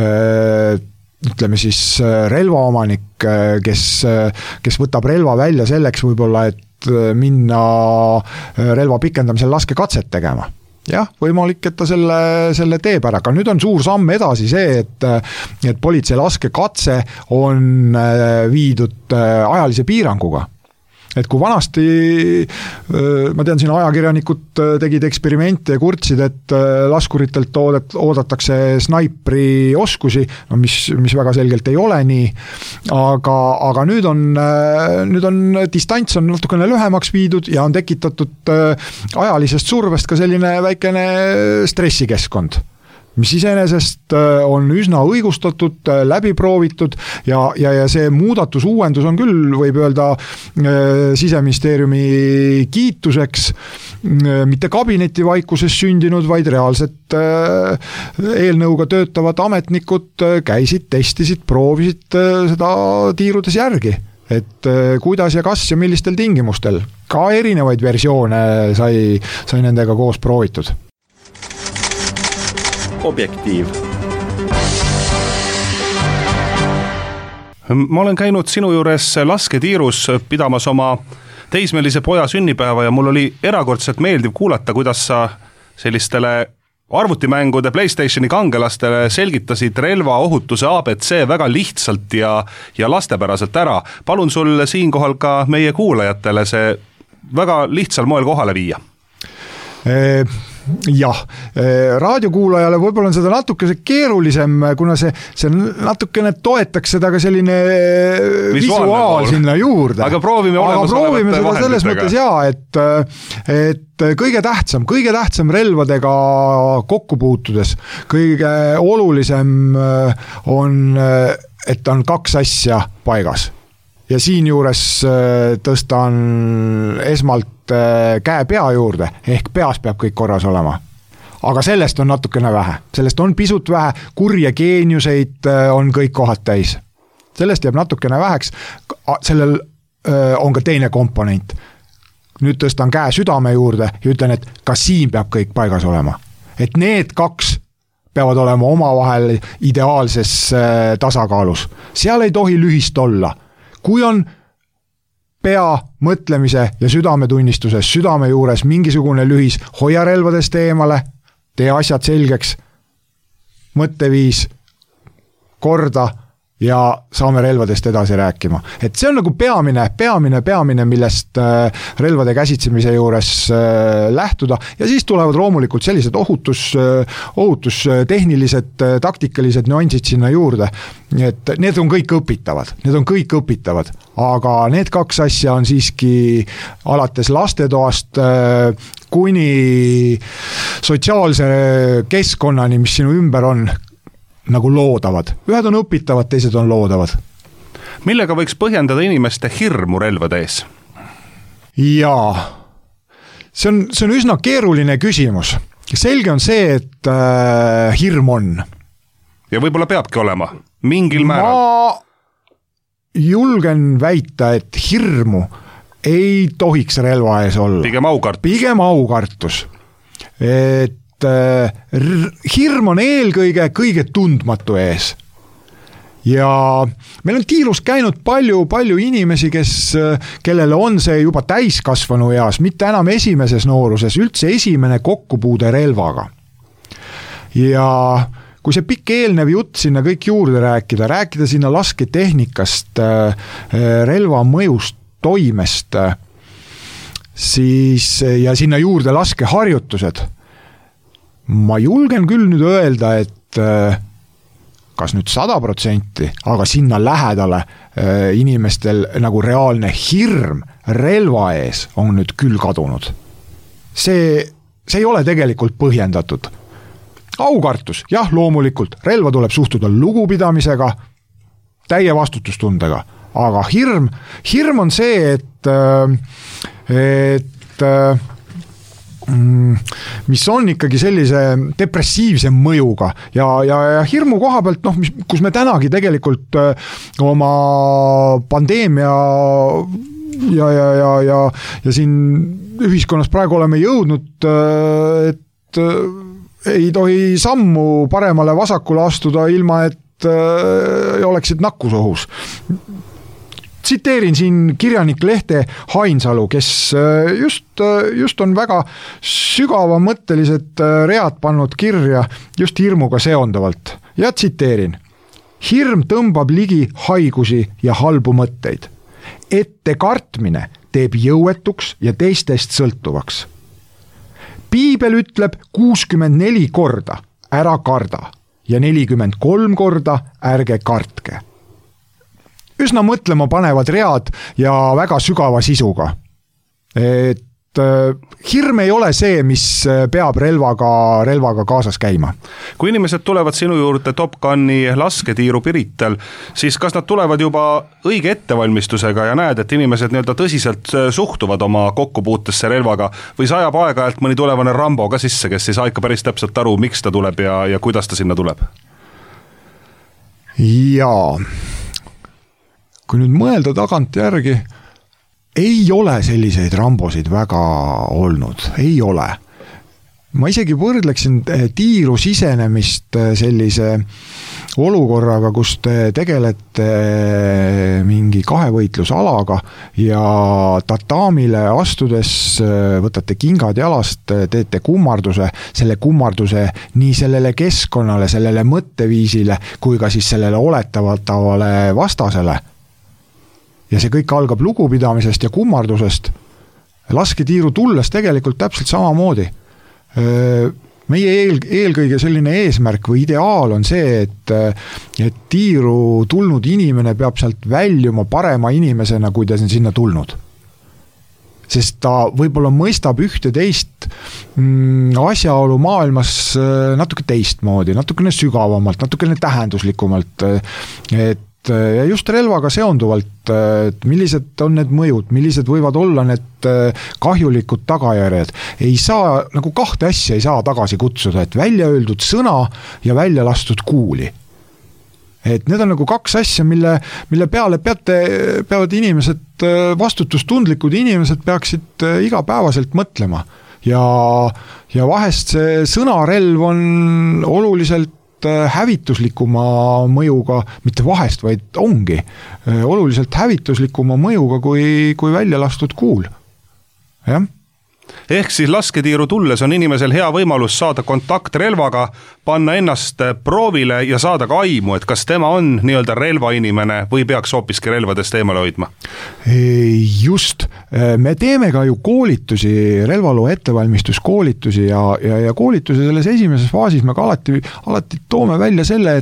ütleme siis relvaomanik, kes võtab relva välja selleks võib-olla, et minna relva pikendamisel laskekatset tegema. Jah, võimalik, et ta selle teeb ära, aga nüüd on suur samm edasi see, et politsei laskekatse on viidud ajalise piiranguga. Et kui vanasti, ma tean, siin ajakirjanikud tegid eksperimente ja kurtsid, et laskuritelt oodatakse snaipri oskusi, no mis väga selgelt ei ole nii, aga nüüd on distants on natukene lühemaks viidud ja on tekitatud ajalisest survest ka selline väikene stressikeskkond, mis iseenesest on üsna õigustatud, läbi proovitud ja see muudatus, uuendus on küll, võib öelda, Siseministeeriumi kiituseks, mitte kabinetivaikuses sündinud, vaid reaalselt eelnõuga töötavad ametnikud käisid, testisid, proovisid seda tiirudes järgi. Et kuidas ja kas ja millistel tingimustel. Ka erinevaid versioone sai nendega koos proovitud. Objektiiv. Ma olen käinud sinu juures lasketiirus pidamas oma teismelise poja sünnipäeva ja mul oli erakordselt meeldiv kuulata, kuidas sa sellistele arvutimängude PlayStationi kangelastele selgitasid relva ohutuse ABC väga lihtsalt ja lastepäraselt ära. Palun sul siinkohal ka meie kuulajatele see väga lihtsal moel kohale viia. Jah, raadiokuulajale võib-olla on seda natuke keerulisem, kuna see natukene toetaks seda ka selline visuaal sinna juurde. Aga proovime seda selles mõttes et kõige tähtsam relvadega kokku puutudes, kõige olulisem on, et on kaks asja paigas. Ja siin juures tõstan esmalt käe pea juurde, ehk peas peab kõik korras olema. Aga sellest on natukene vähe. Sellest on pisut vähe, kurje geeniuseid on kõik kohad täis. Sellest jääb natukene väheks, sellel on ka teine komponent. Nüüd tõstan käe südame juurde ja ütlen, et ka siin peab kõik paigas olema. Et need kaks peavad olema omavahel ideaalses tasakaalus. Seal ei tohi lühist olla. Kui on pea mõtlemise ja südametunnistuses, südame juures mingisugune lühis, hoia relvadest eemale, tee asjad selgeks, mõtteviis, korda ja saame relvadest edasi rääkima. Et see on nagu peamine, millest relvade käsitsemise juures lähtuda ja siis tulevad loomulikult sellised ohutustehnilised, taktikalised nüansid sinna juurde. Et need on kõik õpitavad, aga need kaks asja on siiski alates lastetoast kuni sotsiaalse keskkonnani, mis sinu ümber on, nagu loodavad. Ühed on õpitavad, teised on loodavad. Millega võiks põhjendada inimeste hirmu relvade ees? Jaa, see on üsna keeruline küsimus. Selge on see, et hirm on. Ja võib-olla peabki olema, mingil määral. Ma julgen väita, et hirmu ei tohiks relva ees olla. Pigem aukartus. Et hirm on eelkõige kõige tundmatu ees. Ja meil on tiirus käinud palju inimesi, kellele on see juba täiskasvanu eas, mitte enam esimeses nooruses, üldse esimene kokkupuude relvaga. Ja kui see pikk eelnev jutt sinna kõik juurde rääkida sinna lasketehnikast, relva mõjust, toimest, siis ja sinna juurde laskeharjutused, ma julgen küll nüüd öelda, et kas nüüd 100%, aga sinna lähedale inimestel nagu reaalne hirm relva ees on nüüd küll kadunud. See ei ole tegelikult põhjendatud. Aukartus, jah, loomulikult, relva tuleb suhtuda lugupidamisega, täie vastutustundega, aga hirm on see, et mis on ikkagi sellise depressiivse mõjuga ja hirmu koha pealt, kus me tänagi tegelikult oma pandeemia ja siin ühiskonnas praegu oleme jõudnud, et ei tohi sammu paremale vasakule astuda ilma, et oleksid nakkusohus. tsiteerin siin kirjanik Lehte Hainsalu, kes just on väga sügavamõttelised read pannud kirja just hirmuga seondavalt ja tsiteerin. Hirm tõmbab ligi haigusi ja halbu mõtteid. Ette kartmine teeb jõuetuks ja teistest sõltuvaks. Piibel ütleb 64 korda ära karda ja 43 korda ärge kartke. Üsna mõtlema panevad read ja väga sügava sisuga. Et hirm ei ole see, mis peab relvaga kaasas käima. Kui inimesed tulevad sinu juurde Top Guni lasketiiru Pirital, siis kas nad tulevad juba õige ettevalmistusega ja näed, et inimesed nii-öelda tõsiselt suhtuvad oma kokkupuutesse relvaga või sajab aeg-ajalt mõni tulevane Rambo ka sisse, kes ei saa ikka päris täpselt aru, miks ta tuleb ja kuidas ta sinna tuleb? Jaa, kui nüüd mõelda tagant järgi, ei ole selliseid Rambosid väga olnud, ei ole. Ma isegi võrdleksin tiiru sisenemist sellise olukorraga, kus te tegelete mingi kahevõitlusalaga ja tataamile astudes võtate kingad jalast, teete kummarduse, selle kummarduse nii sellele keskkonnale, sellele mõtteviisile kui ka siis sellele oletatavale vastasele. Ja see kõik algab lugupidamisest ja kummardusest. Lasketiiru tulles tegelikult täpselt samamoodi. Meie eelkõige selline eesmärk või ideaal on see, et tiiru tulnud inimene peab sealt väljuma parema inimesena, kui ta on sinna tulnud. Sest ta võib-olla mõistab ühte teist asjaolu maailmas natuke teistmoodi, natukene sügavamalt, natukene tähenduslikumalt, ja just relvaga seonduvalt, et millised on need mõjud, millised võivad olla need kahjulikud tagajärjed. Ei saa, nagu kahte asja ei saa tagasi kutsuda, et välja öeldud sõna ja välja lastud kuuli. Et need on nagu kaks asja, mille peale peavad inimesed, vastutustundlikud inimesed peaksid igapäevaselt mõtlema. Ja vahest see sõnarelv on oluliselt hävituslikuma mõjuga, mitte vahest, vaid ongi oluliselt hävituslikuma mõjuga kui välja lastud kuul. Jah. Ehk siis lasketiiru tulles on inimesel hea võimalus saada kontakt relvaga, panna ennast proovile ja saada ka aimu, et kas tema on nii-öelda relvainimene või peaks hoopiski relvadest eemale hoidma? Just, me teeme ka ju koolitusi, relvaloo ettevalmistuskoolitusi ja koolitusi selles esimeses faasis me ka alati toome välja selle,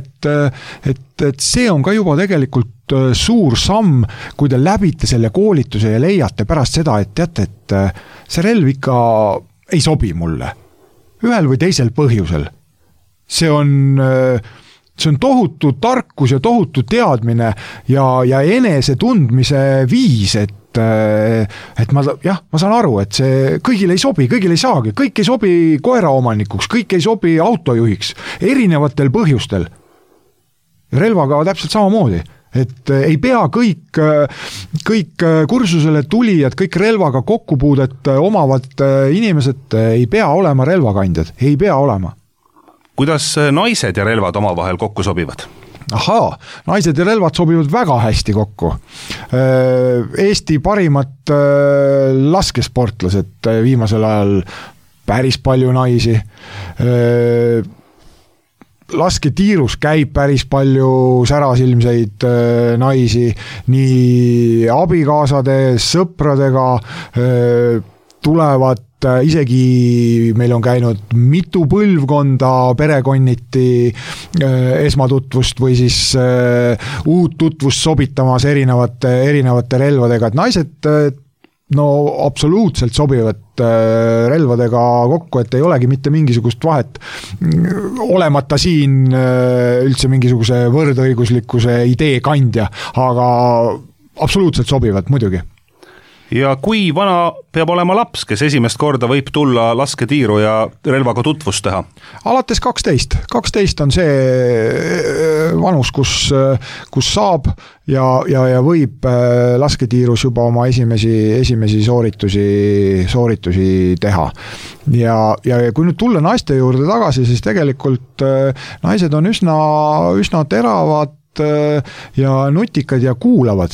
et see on ka juba tegelikult suur samm, kui te läbite selle koolituse ja leiate pärast seda, et teate, et see relv ikka ei sobi mulle. Ühel või teisel põhjusel. See on tohutu tarkus ja tohutu teadmine ja enese tundmise viis, et ma saan aru, et see kõigil ei sobi, kõigil ei saagi, kõik ei sobi koeraomanikuks, kõik ei sobi autojuhiks, erinevatel põhjustel. Relvaga täpselt samamoodi. Et ei pea kõik kursusele tulijad, kõik relvaga kokkupuudet omavad inimesed ei pea olema relvakandjad, ei pea olema. Kuidas naised ja relvad omavahel kokku sobivad? Naised ja relvad sobivad väga hästi kokku. Eesti parimad laskesportlased viimasel ajal päris palju naisi. Lasketiirus käib päris palju särasilmseid naisi, nii abikaasade, sõpradega tulevad, isegi meil on käinud mitu põlvkonda perekonniti esmatutvust või siis uut tutvust sobitamas erinevate relvadega, et naised absoluutselt sobivad relvadega kokku, et ei olegi mitte mingisugust vahet olemata siin üldse mingisuguse võrdõiguslikkuse idee kandja, aga absoluutselt sobivad muidugi. Ja kui vana peab olema laps, kes esimest korda võib tulla lasketiiru ja relvaga tutvust teha? Alates 12. 12 on see vanus, kus saab ja võib lasketiirus juba oma esimesi sooritusi teha. Ja kui nüüd tulla naiste juurde tagasi, siis tegelikult naised on üsna teravad ja nutikad ja kuulavad.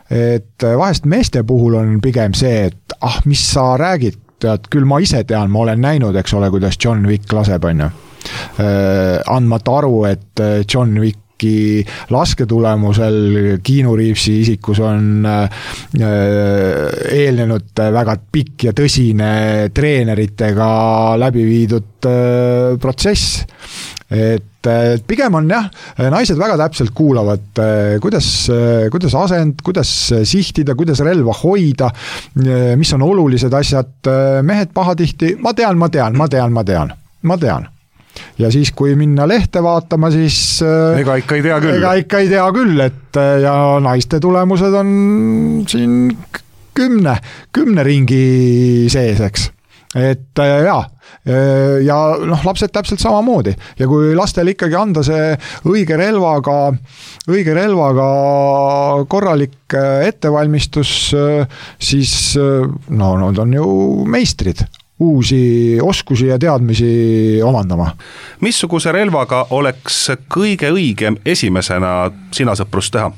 et vahest meeste puhul on pigem see, et mis sa räägid, tead, küll ma ise tean, ma olen näinud, eks ole, kuidas John Wick laseb, on ju. Andmata aru, et John Wicki lasketulemusel Keanu Reavesi isikus on eelnenud väga pikk ja tõsine treeneritega läbi viidud protsess. Et pigem on jah, naised väga täpselt kuulavad, kuidas asend, kuidas sihtida, kuidas relva hoida, mis on olulised asjad, mehed pahatihti, ma tean. Ja siis, kui minna lehte vaatama, siis ega ikka ei tea küll, et ja naiste tulemused on siin 10 ringi sees, eks. Et ja lapsed täpselt samamoodi ja kui lastel ikkagi anda see õige relvaga korralik ettevalmistus, siis nad on ju meistrid uusi oskusi ja teadmisi omandama. Missuguse relvaga oleks kõige õigem esimesena sina sõprust teha?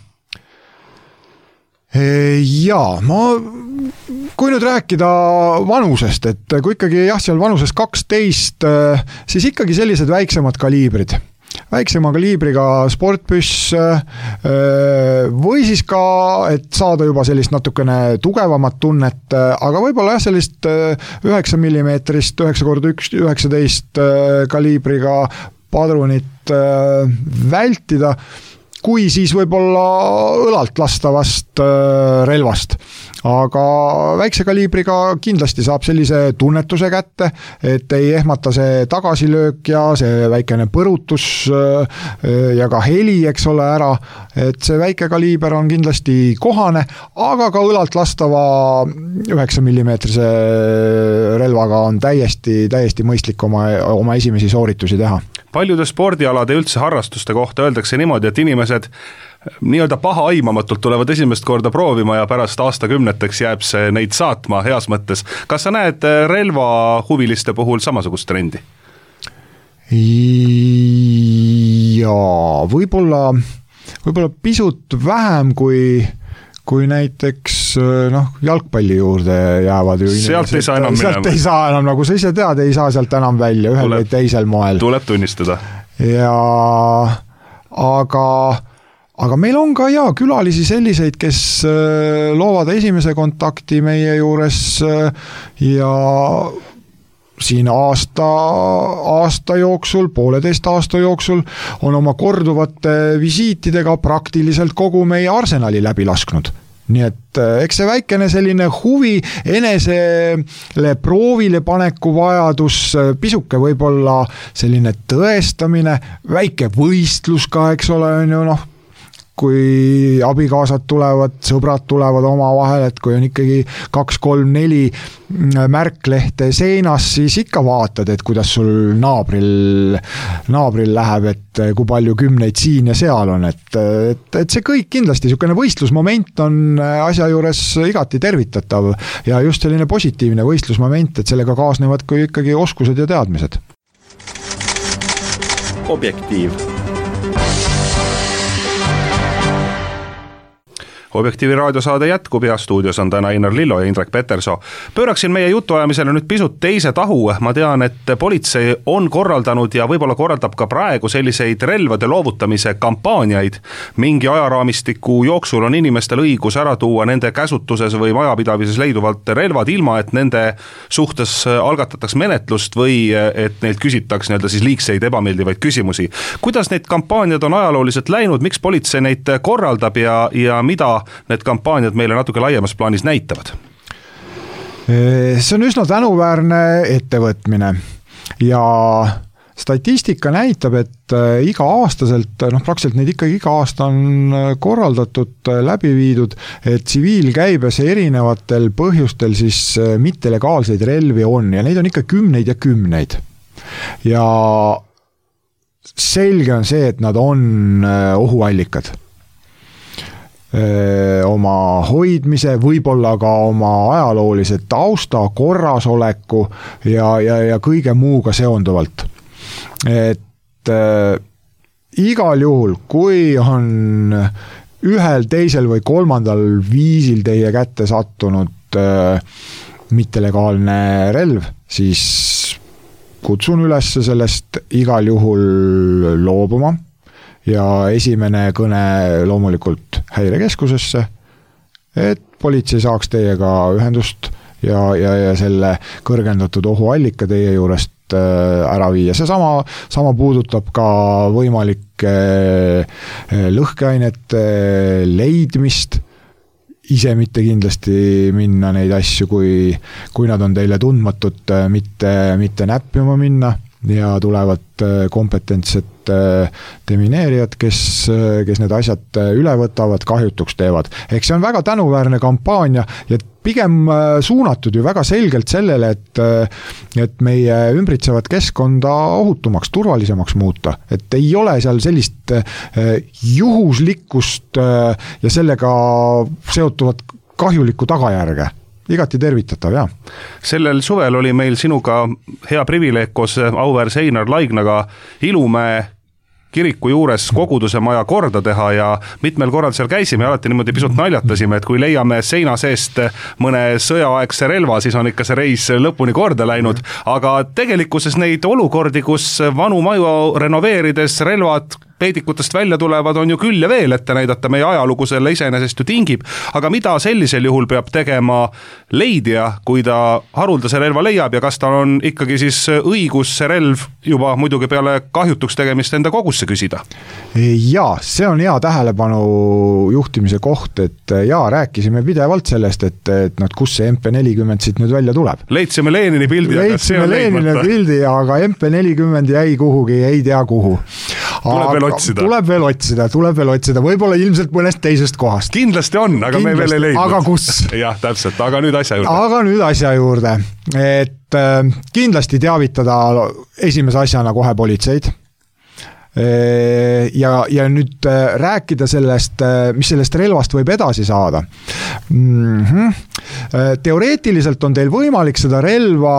Jaa, kui nüüd rääkida vanusest, et kui ikkagi seal vanuses 12, siis ikkagi sellised väiksemad kaliibrid. Väiksema kaliibriga sportpüss või siis ka, et saada juba sellist natukene tugevamat tunnet, aga võib-olla sellist 9 mm, 9x19 kaliibriga padrunit vältida, kui siis võib-olla õlalt lastavast relvast. Aga väikse kaliibriga kindlasti saab sellise tunnetuse kätte, et ei ehmata see tagasilöök ja see väikene põrutus ja ka heli, eks ole, ära. Et see väike kaliiber on kindlasti kohane, aga ka õlalt lastava 9 mm relvaga on täiesti mõistlik oma esimesi sooritusi teha. Paljude spordialade üldse harrastuste kohta öeldakse niimoodi, et inimesed nii-öelda paha aimamatult tulevad esimest korda proovima ja pärast aastakümneteks jääb see neid saatma heas mõttes. Kas sa näed relvahuviliste puhul samasugust trendi? Jaa, võib-olla pisut vähem kui näiteks jalgpalli juurde jäävad ju sealt ei saa enam minema. Sealt ei saa enam, nagu sa ise tead, ei saa sealt enam välja ühel või teisel moel. Tuleb tunnistada. Ja aga meil on ka külalisi selliseid, kes loovad esimese kontakti meie juures ja siin aasta jooksul, 1,5 aasta jooksul on oma korduvate visiitidega praktiliselt kogu meie arsenali läbi lasknud. Nii et eks see väikene selline huvi, enesele proovile paneku vajadus, pisuke võib-olla selline tõestamine, väike võistlus ka, eks ole, on ju kui abikaasad tulevad, sõbrad tulevad oma vahel, et kui on ikkagi 2, 3, 4 märklehte seinas, siis ikka vaatad, et kuidas sul naabril läheb, et kui palju 10 siin ja seal on, et see kõik kindlasti, niisugune võistlusmoment on asja juures igati tervitatav ja just selline positiivne võistlusmoment, et sellega kaasnevad kui ikkagi oskused ja teadmised. Objektiiv. Objektiivi raadiosaade jätkub ja stuudios on täna Einar Lillo ja Indrek Petersoo. Pööraksin meie jutuajamisele nüüd pisut teise tahu. Ma tean, et politsei on korraldanud ja võib-olla korraldab ka praegu selliseid relvade loovutamise kampaaniaid. Mingi ajaraamistiku jooksul on inimestel õigus ära tuua nende käsutuses või majapidavises leiduvalt relvad ilma, et nende suhtes algatataks menetlust või et neilt küsitaks siis liigseid ebameeldivaid küsimusi. Kuidas neid kampaaniad on ajalooliselt läinud, miks politsei neid korraldab ja mida need kampaaniad meile natuke laiemas plaanis näitavad? See on üsna tänuväärne ettevõtmine ja statistika näitab, et iga-aastaselt, praktiliselt neid ikkagi iga aasta on korraldatud, läbi viidud, et tsiviilkäibes erinevatel põhjustel siis mittelegaalseid relvi on ja neid on ikka kümneid ja kümneid. Ja selge on see, et nad on ohuallikad. Oma hoidmise, võib-olla ka oma ajaloolise tausta, korrasoleku ja kõige muuga seonduvalt. Et igal juhul, kui on ühel, teisel või kolmandal viisil teie kätte sattunud mittelegaalne relv, siis kutsun üles sellest igal juhul loobuma ja esimene kõne loomulikult häirekeskusesse, et politsei saaks teiega ühendust ja selle kõrgendatud ohuallika teie juurest ära viia. See sama puudutab ka võimalike lõhkeainete leidmist, ise mitte kindlasti minna neid asju, kui nad on teile tundmatud, mitte näppima minna ja tulevad kompetentsed demineerijad, kes need asjad üle võtavad, kahjutuks teevad. Eks see on väga tänuväärne kampaania ja pigem suunatud ju väga selgelt sellele, et meie ümbritsevat keskkonda ohutumaks, turvalisemaks muuta. Et ei ole seal sellist juhuslikkust ja sellega seotuvat kahjulikku tagajärge. Igati tervitatav, jah. Sellel suvel oli meil sinuga hea privileeg koos auväärse Einar Laignaga Ilumäe kiriku juures koguduse maja korda teha ja mitmel korral seal käisime ja alati niimoodi pisut naljatasime, et kui leiame seina seest mõne sõjaaegse relva, siis on ikka see reis lõpuni korda läinud, aga tegelikkuses neid olukordi, kus vanu maju renoveerides relvad peidikutest välja tulevad, on ju küll ja veel ette näidata, meie ajalugu selle iseenesest ju tingib, aga mida sellisel juhul peab tegema leidja, kui ta haruldase relva leiab ja kas tal on ikkagi siis õigus see relv juba muidugi peale kahjutuks tegemist enda kogusse küsida? Jaa, see on hea tähelepanu juhtimise koht, et jaa, rääkisime pidevalt sellest, et kus see MP40 siit nüüd välja tuleb. Leidsime Lenini pildi, aga see on leidmata. Aga MP40 jäi kuhugi, ei tea kuhu. Tuleb veel otsida, võib-olla ilmselt mõnest teisest kohast. Kindlasti on, aga me veel ei leidnud. Aga kus? Jah, täpselt, aga nüüd asja juurde. Et kindlasti teavitada esimese asjana kohe politseid. Ja nüüd rääkida sellest, mis sellest relvast võib edasi saada. Teoreetiliselt on teil võimalik seda relva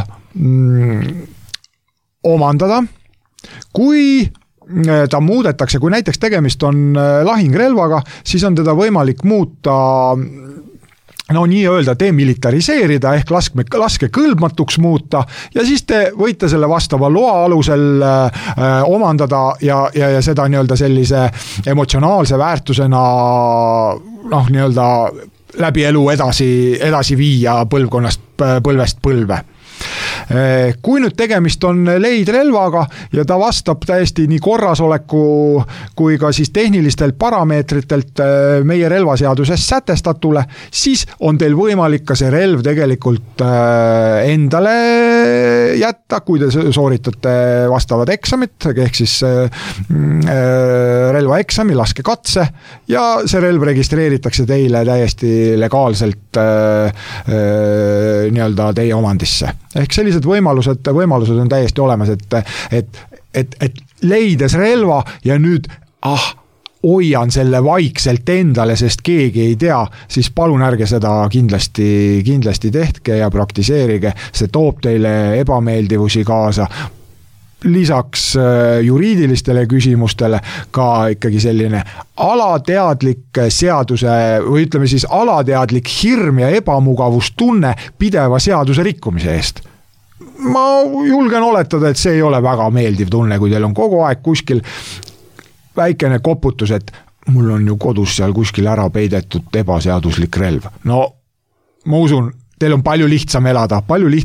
omandada, kui ta muudetakse, kui näiteks tegemist on lahingrelvaga, siis on teda võimalik muuta nii-öelda demilitariseerida ehk laske kõlbmatuks muuta ja siis te võite selle vastava loa alusel omandada ja seda nii-öelda sellise emotsionaalse väärtusena nii-öelda läbi elu edasi viia põlvest põlve. Kui nüüd tegemist on leidrelvaga ja ta vastab täiesti nii korrasoleku kui ka siis tehnilistelt parameetritelt meie relvaseaduses sätestatule, siis on teil võimalik ka see relv tegelikult endale jätta, kui te sooritate vastavad eksamit, ehk siis relvaeksami, laskekatse ja see relv registreeritakse teile täiesti legaalselt nii-öelda teie omandisse. Ehk sellised võimalused on täiesti olemas, et leides relva ja nüüd hoian selle vaikselt endale, sest keegi ei tea, siis palun ärge seda kindlasti tehtke ja praktiseerige, see toob teile ebameeldivusi kaasa. Lisaks juriidilistele küsimustele ka ikkagi selline alateadlik seaduse või ütleme siis alateadlik hirm ja ebamugavustunne pideva seaduse rikkumise eest. Ma julgen oletada, et see ei ole väga meeldiv tunne, kui teil on kogu aeg kuskil väikene koputus, et mul on ju kodus seal kuskil ära peidetud ebaseaduslik relv. No ma usun, teil on palju lihtsam elada,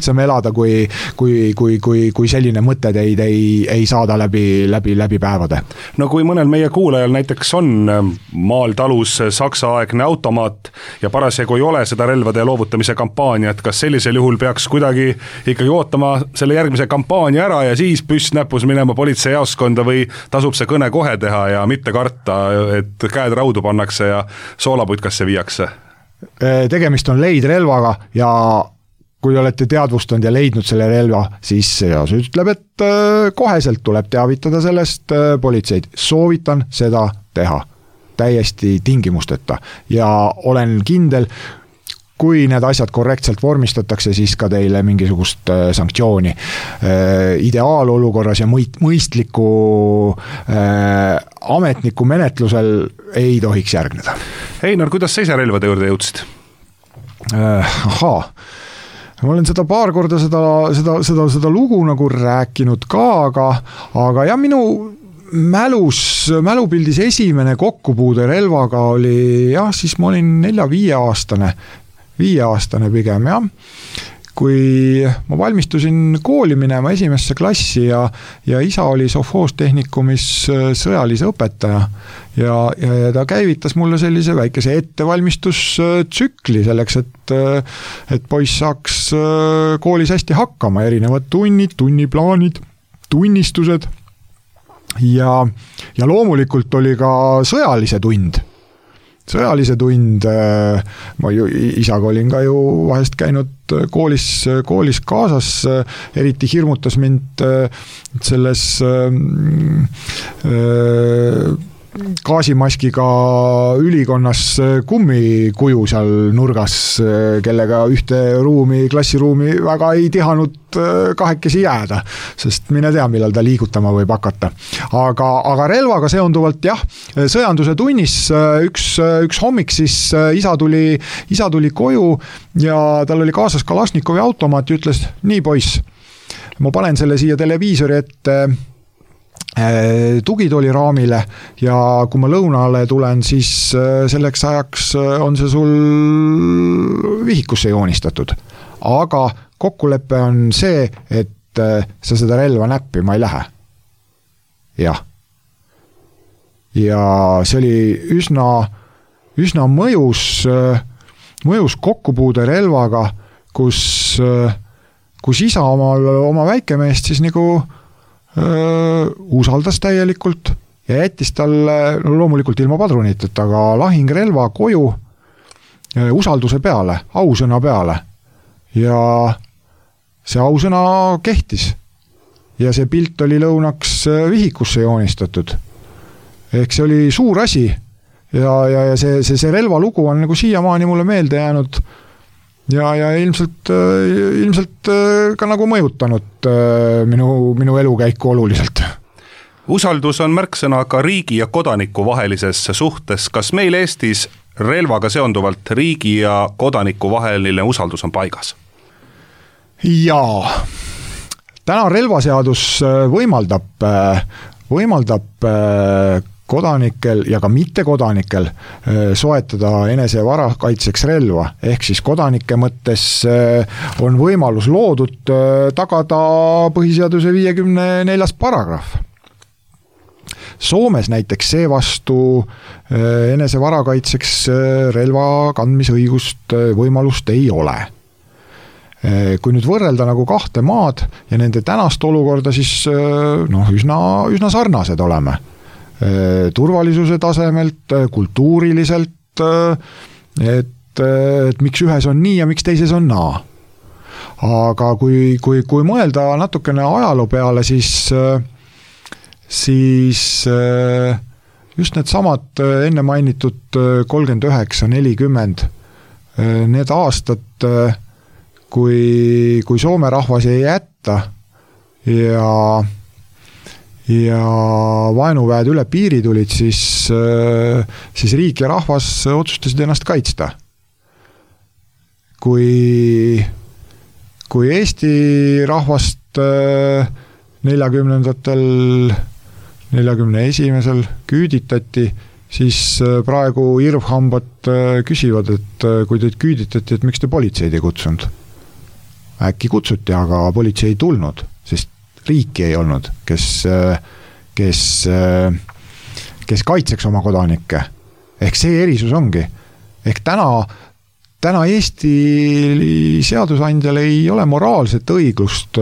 kui selline mõte teid ei saada läbi päevade. No kui mõnel meie kuulajal näiteks on maal talus saksa-aegne automaat ja parasjagu ei ole seda relvade loovutamise kampaaniat, kas sellisel juhul peaks kuidagi ikkagi ootama selle järgmise kampaania ära ja siis püst näpus minema politseijaoskonda või tasub see kõne kohe teha ja mitte karta, et käed raudu pannakse ja soolaputkasse viiakse? Tegemist on leidrelvaga ja kui olete teadvustanud ja leidnud selle relva, siis seadus ütleb, et koheselt tuleb teavitada sellest politseid. Soovitan seda teha täiesti tingimusteta ja olen kindel, kui need asjad korrektselt vormistatakse, siis ka teile mingisugust sanktsiooni ideaalolukorras ja mõistliku ametniku menetlusel ei tohiks järgneda. Einar, kuidas sa ise relvade juurde jõudsid? Ma olen seda paar korda seda lugu nagu rääkinud ka, aga jah, minu mälupildis esimene kokkupuude relvaga oli jah, siis ma olin 5-aastane pigem jah, kui ma valmistusin kooli minema esimesse klassi ja isa oli sovhoostehnikumis sõjalise õpetaja ja ta käivitas mulle sellise väikese ettevalmistustsükli selleks, et poiss saaks koolis hästi hakkama, erinevad tunnid, tunniplaanid, tunnistused ja loomulikult oli ka sõjalise tund, ma ju isaga olin ka ju vahest käinud koolis kaasas, eriti hirmutas mind selles gaasimaskiga ülikonnas kummikuju seal nurgas, kellega ühte klassiruumi väga ei tihanud kahekesi jääda, sest mine tea, millal ta liigutama võib hakata. Aga relvaga seonduvalt jah, sõjanduse tunnis üks hommik siis isa tuli koju ja tal oli kaasas Kalašnikovi automaat ja ütles, nii poiss, ma panen selle siia televiisori ette tugitooli raamile ja kui ma lõunale tulen, siis selleks ajaks on see sul vihikusse joonistatud. Aga kokkulepe on see, et sa seda relva näppima ei lähe. Jah. Ja see oli üsna mõjus kokkupuude relvaga, kus isa oma väikemeest siis nagu usaldas täielikult ja jättis talle loomulikult ilma padruniteta, aga lahingrelva koju usalduse peale, ausõna peale ja see ausõna kehtis ja see pilt oli lõunaks vihikusse joonistatud ehk see oli suur asi ja see relvalugu on nagu siiamaani mulle meelde jäänud ja ilmselt ka nagu mõjutanud minu elukäiku oluliselt. Usaldus on märksõna ka riigi ja kodaniku vahelises suhtes. Kas meil Eestis relvaga seonduvalt riigi ja kodaniku vaheline usaldus on paigas? Jaa. Täna relvaseadus võimaldab kodanikel ja ka mittekodanikel soetada enese varakaitseks relva, ehk siis kodanike mõttes on võimalus loodud tagada põhiseaduse 54. paragrahv. Soomes näiteks seevastu enese varakaitseks relva kandmisõigust võimalust ei ole. Kui nüüd võrrelda nagu kahte maad ja nende tänast olukorda, siis üsna sarnased oleme. Turvalisuse tasemelt, kultuuriliselt, et miks ühes on nii ja miks teises on naa. Aga kui mõelda natukene ajaloo peale, siis just need samad enne mainitud 39-40, need aastad, kui Soome rahvas ei jätta ja vaenuväed üle piiri tulid, siis riik ja rahvas otsustasid ennast kaitsta. Kui Eesti rahvast 40-ndatel, 41-sel küüditati, siis praegu irvhambad küsivad, et kui teid küüditati, et miks te politseid ei kutsunud? Äkki kutsuti, aga politsei ei tulnud, sest riiki ei olnud, kes kaitseks oma kodanikke. Ehk see erisus ongi. Ehk täna Eesti seadusandjal ei ole moraalset õigust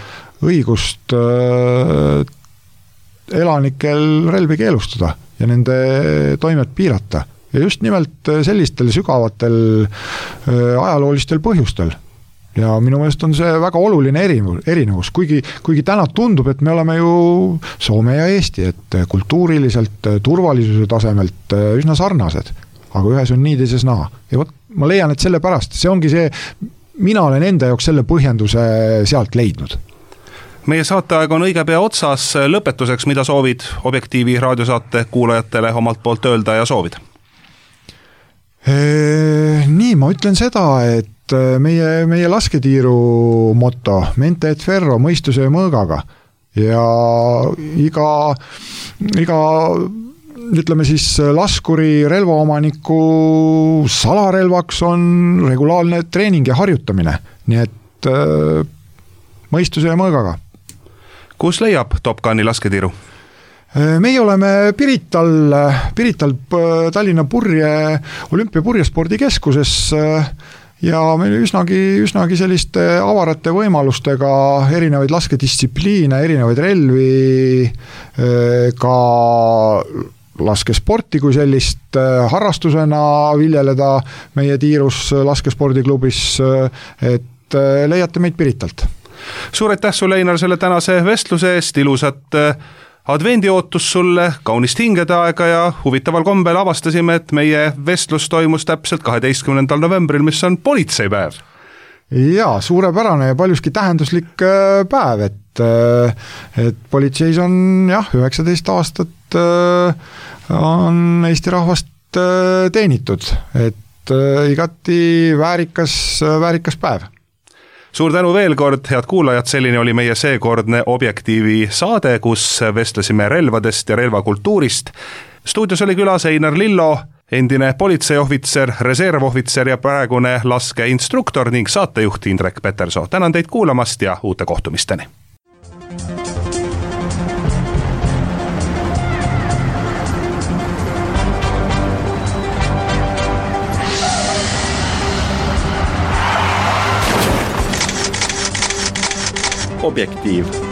elanikel relvi keelustada ja nende toimet piirata. Ja just nimelt sellistel sügavatel ajaloolistel põhjustel. Ja minu meelest on see väga oluline erinevus, kuigi täna tundub, et me oleme ju Soome ja Eesti, et kultuuriliselt, turvalisuse tasemelt üsna sarnased, aga ühes on nii, teises naa. Ja ma leian, et sellepärast, see ongi see, mina olen enda jaoks selle põhjenduse sealt leidnud. Meie saateaeg on õige pea otsas, lõpetuseks, mida soovid Objektiivi raadiosaate kuulajatele omalt poolt öelda ja soovida? Nii, ma ütlen seda, et meie lasketiiru moto, mente et ferro, mõistuse ja mõõgaga ja iga ütleme siis laskuri relvaomaniku salarelvaks on regulaarne treening ja harjutamine, nii et mõistuse ja mõõgaga. Kus leiab Top Guni lasketiiru? Meie oleme Pirital Tallinna Olümpia purjespordikeskuses ja meil üsnagi selliste avarate võimalustega erinevaid laskedistsipliine, erinevaid relvi, ka laskesporti kui sellist harrastusena viljeleda meie tiirus laskespordiklubis, et leiate meid Piritalt. Suur aitäh sulle, Einar, selle tänase vestluse eest, ilusat advendiootus sulle, kaunist hingedeaega ja huvitaval kombel avastasime, et meie vestlus toimus täpselt 12. novembril, mis on politseipäev. Jaa, suurepärane ja paljuski tähenduslik päev, et politseis on 19 aastat on Eesti rahvast teenitud, et igati väärikas päev. Suur tänu veel kord, head kuulajad, selline oli meie seekordne Objektiivi saade, kus vestlesime relvadest ja relvakultuurist. Stuudios oli külas Einar Lillo, endine politseiohvitser, reservohvitser ja praegune laskeinstruktor ning saatejuht Indrek Petersoo. Tänan teid kuulamast ja uute kohtumisteni. Objektiiv.